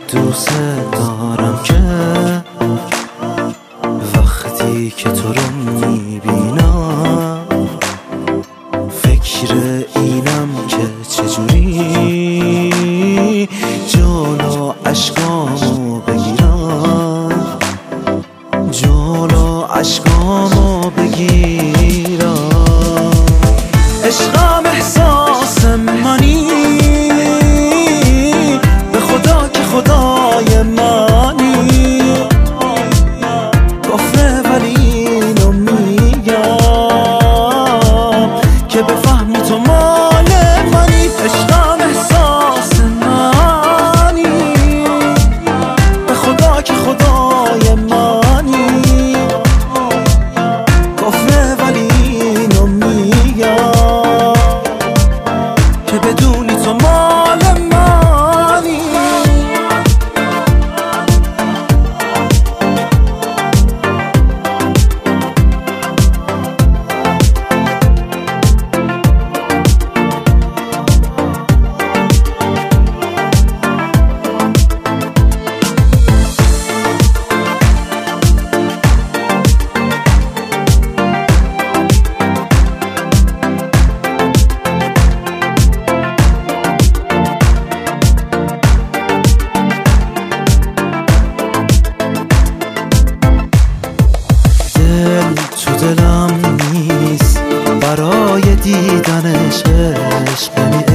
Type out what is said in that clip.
دوست دارم که وقتی که تو رو میبینم فکر اینم که چجوری جلو عشقامو بگیرم، جلو عشقامو بگیرم. عشقم احساس منی، به خدا که خدای منی، کفره ولی اینو میگم که بفهمی تو مال منی. عشقم احساس منی، به خدا که خدای منی، کفره ولی اینو میگم که بدونی تو مال منی. تو دلم نیست برای دیدنش، عشق یعنی